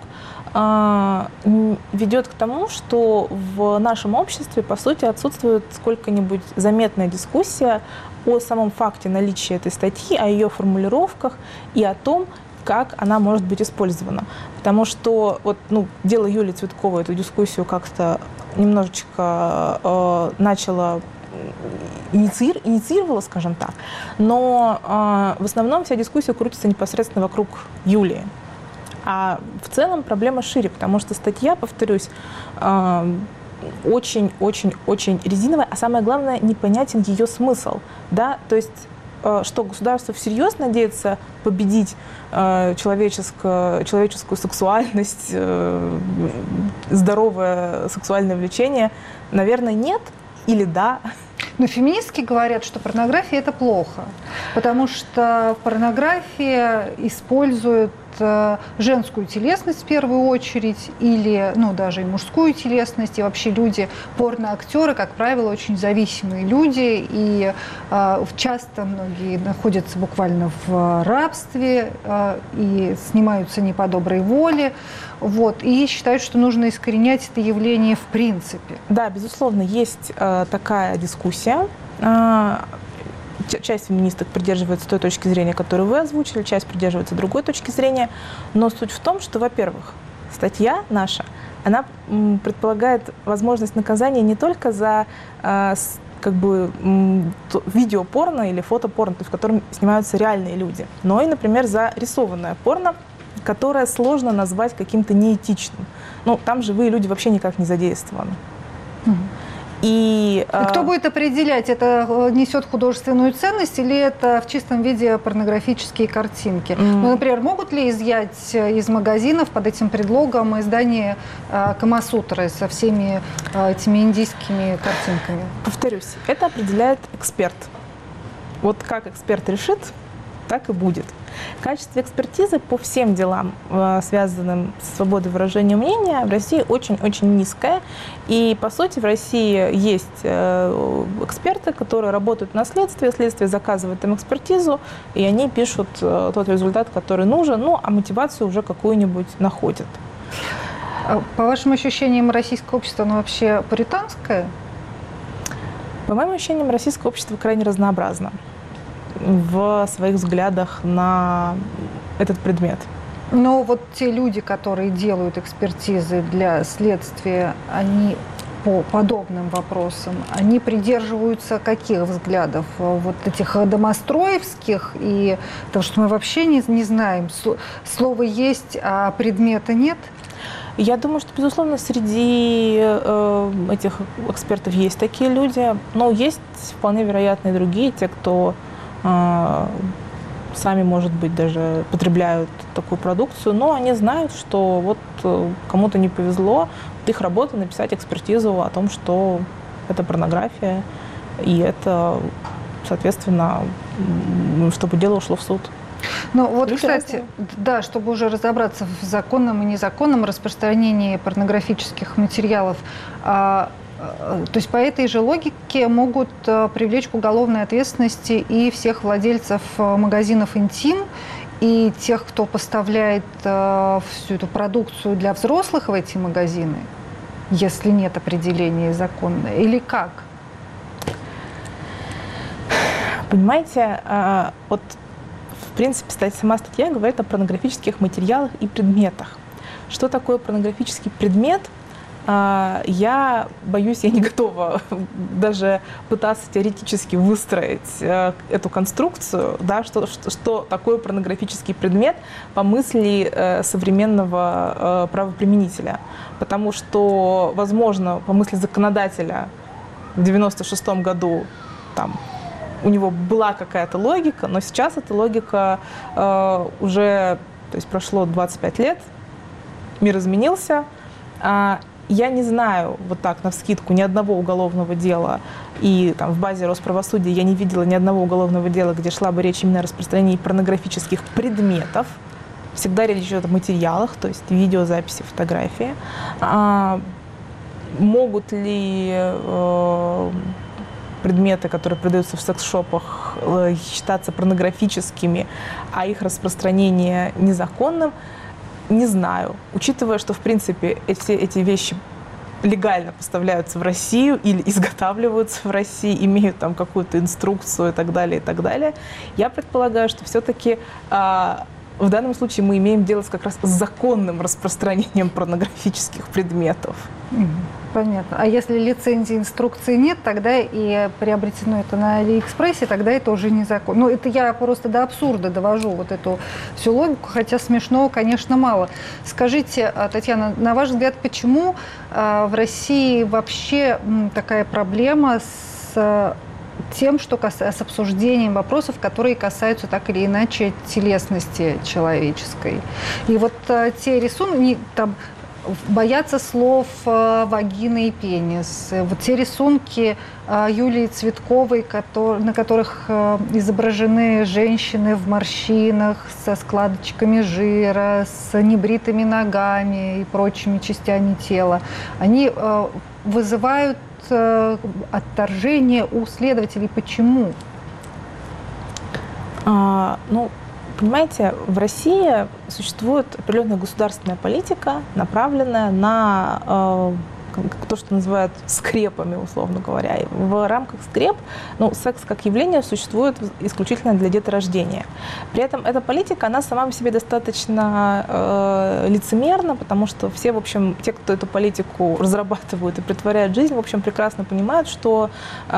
ведет к тому, что в нашем обществе, по сути, отсутствует сколько-нибудь заметная дискуссия о самом факте наличия этой статьи, о ее формулировках и о том, как она может быть использована. Потому что дело Юлии Цветковой эту дискуссию как-то немножечко инициировала, скажем так, но в основном вся дискуссия крутится непосредственно вокруг Юлии. А в целом проблема шире, потому что статья, повторюсь, очень-очень-очень резиновая, а самое главное, непонятен ее смысл. Да? То есть, что государство всерьез надеется победить человеческую сексуальность, здоровое сексуальное влечение? Наверное, нет или да. Но феминистки говорят, что порнография – это плохо, потому что порнография использует женскую телесность в первую очередь, или даже и мужскую телесность, и вообще порноактеры, как правило, очень зависимые люди, и часто многие находятся буквально в рабстве и снимаются не по доброй воле, и считают, что нужно искоренять это явление в принципе. Да, безусловно, есть такая дискуссия. Часть феминисток придерживается той точки зрения, которую вы озвучили, часть придерживается другой точки зрения. Но суть в том, что, во-первых, статья наша, она предполагает возможность наказания не только за видеопорно или фотопорно, то есть в котором снимаются реальные люди, но и, например, за рисованное порно, которое сложно назвать каким-то неэтичным. Там живые люди вообще никак не задействованы. И кто будет определять, это несет художественную ценность или это в чистом виде порнографические картинки? Например, могут ли изъять из магазинов под этим предлогом издание Камасутры со всеми этими индийскими картинками? Повторюсь, это определяет эксперт. Вот как эксперт решит, так и будет. Качество экспертизы по всем делам, связанным с свободой выражения мнения, в России очень-очень низкое. И, по сути, в России есть эксперты, которые работают на следствие, следствие заказывает им экспертизу, и они пишут тот результат, который нужен, а мотивацию уже какую-нибудь находят. По вашим ощущениям, российское общество, оно вообще пуританское? По моим ощущениям, российское общество крайне разнообразно в своих взглядах на этот предмет. Но вот те люди, которые делают экспертизы для следствия, они по подобным вопросам, они придерживаются каких взглядов? Вот этих домостроевских, и потому что мы вообще не знаем, слово есть, а предмета нет? Я думаю, что, безусловно, среди этих экспертов есть такие люди, но есть вполне вероятно и другие, те, кто сами, может быть, даже потребляют такую продукцию, но они знают, что кому-то не повезло, их работа написать экспертизу о том, что это порнография, и это, соответственно, чтобы дело ушло в суд. Кстати, да, чтобы уже разобраться в законном и незаконном распространении порнографических материалов, то есть по этой же логике могут привлечь к уголовной ответственности и всех владельцев магазинов «Интим», и тех, кто поставляет всю эту продукцию для взрослых в эти магазины, если нет определения законного, или как? Понимаете, в принципе, сама статья говорит о порнографических материалах и предметах. Что такое порнографический предмет? Я боюсь, я не готова даже пытаться теоретически выстроить эту конструкцию, да, что такое порнографический предмет по мысли современного правоприменителя. Потому что, возможно, по мысли законодателя в 1996 году там, у него была какая-то логика, но сейчас эта логика уже, то есть прошло 25 лет, мир изменился. Я не знаю, вот так, навскидку, ни одного уголовного дела, и там, в базе Росправосудия я не видела ни одного уголовного дела, где шла бы речь именно о распространении порнографических предметов. Всегда речь идет о материалах, то есть видеозаписи, фотографии. Могут ли предметы, которые продаются в секс-шопах, считаться порнографическими, а их распространение незаконным? Не знаю. Учитывая, что, в принципе, все эти вещи легально поставляются в Россию или изготавливаются в России, имеют там какую-то инструкцию и так далее, я предполагаю, что все-таки в данном случае мы имеем дело как раз с законным распространением порнографических предметов. Понятно. А если лицензии, инструкции нет, тогда и приобретено это на Алиэкспрессе, тогда это уже незаконно. Ну, это я просто до абсурда довожу вот эту всю логику, хотя смешного, конечно, мало. Скажите, Татьяна, на ваш взгляд, почему в России вообще такая проблема с тем, что с обсуждением вопросов, которые касаются так или иначе телесности человеческой? И вот те рисунки, там, боятся слов вагина и пенис. Вот те рисунки Юлии Цветковой, на которых изображены женщины в морщинах, со складочками жира, с небритыми ногами и прочими частями тела, они вызывают отторжение у следователей. Почему? Понимаете, в России существует определенная государственная политика, направленная на то, что называют скрепами, условно говоря. И в рамках скреп, секс как явление существует исключительно для деторождения. При этом эта политика, она сама по себе достаточно лицемерна, потому что все, в общем, те, кто эту политику разрабатывают и претворяют в жизнь, в общем, прекрасно понимают, что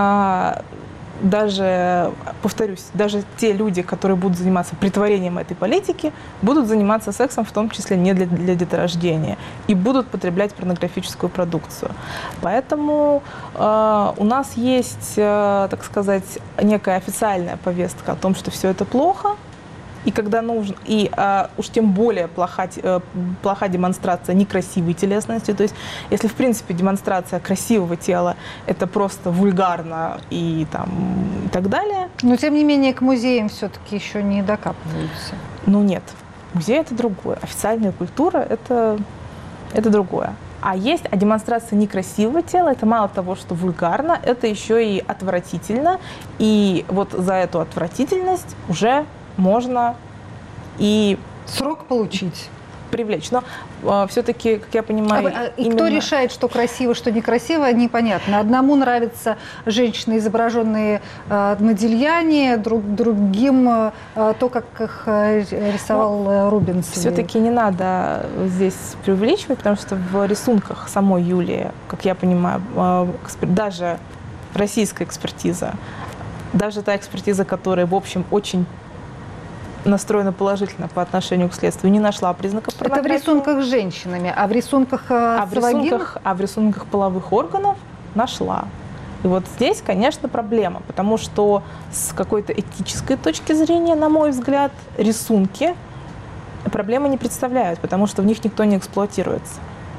даже, повторюсь, даже те люди, которые будут заниматься претворением этой политики, будут заниматься сексом, в том числе не для деторождения, и будут потреблять порнографическую продукцию. Поэтому у нас есть, так сказать, некая официальная повестка о том, что все это плохо, и когда нужно, и уж тем более плоха демонстрация некрасивой телесности. То есть, если в принципе демонстрация красивого тела это просто вульгарно и так далее. Но тем не менее к музеям все-таки еще не докапываются. Нет, музей это другое, официальная культура это другое. А демонстрация некрасивого тела, это мало того, что вульгарно, это еще и отвратительно. И вот за эту отвратительность уже можно и срок получить, привлечь. Но все-таки, как я понимаю, кто решает, что красиво, что некрасиво, непонятно. Одному нравятся женщины, изображенные на Модильяне, другим то, как их рисовал Рубенс. Все-таки не надо здесь преувеличивать, потому что в рисунках самой Юлии, как я понимаю, даже российская экспертиза, даже та экспертиза, которая, в общем, очень настроена положительно по отношению к следствию, не нашла признаков порнографии. Это в рисунках с женщинами, а в рисунках в рисунках половых органов нашла. И вот здесь, конечно, проблема, потому что с какой-то этической точки зрения, на мой взгляд, рисунки проблемы не представляют, потому что в них никто не эксплуатируется.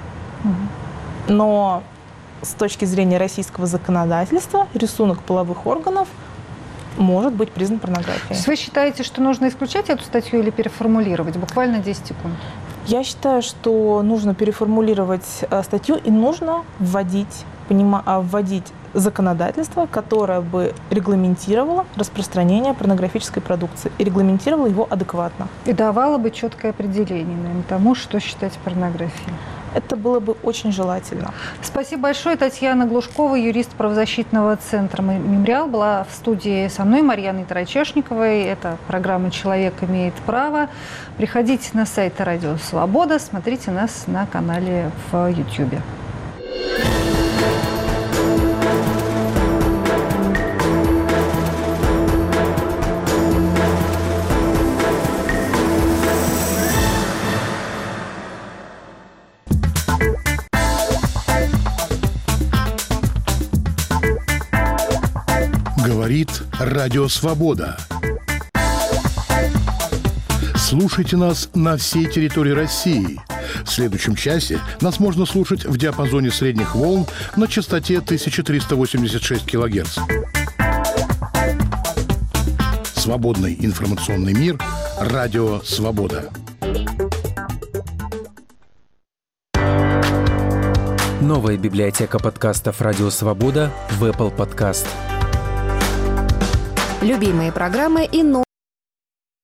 Но с точки зрения российского законодательства рисунок половых органов может быть признан порнографией. То есть вы считаете, что нужно исключать эту статью или переформулировать? Буквально 10 секунд. Я считаю, что нужно переформулировать статью и нужно вводить законодательство, которое бы регламентировало распространение порнографической продукции и регламентировало его адекватно. И давало бы четкое определение, наверное, тому, что считать порнографией. Это было бы очень желательно. Спасибо большое. Татьяна Глушкова, юрист правозащитного центра «Мемориал», была в студии со мной, Марьяной Тарачешниковой. Это программа «Человек имеет право». Приходите на сайт Радио Свобода, смотрите нас на канале в YouTube. Радио Свобода. Слушайте нас на всей территории России. В следующем часе нас можно слушать в диапазоне средних волн на частоте 1386 кГц. Свободный информационный мир. Радио Свобода. Новая библиотека подкастов «Радио Свобода» в Apple Podcast. Любимые программы и новые.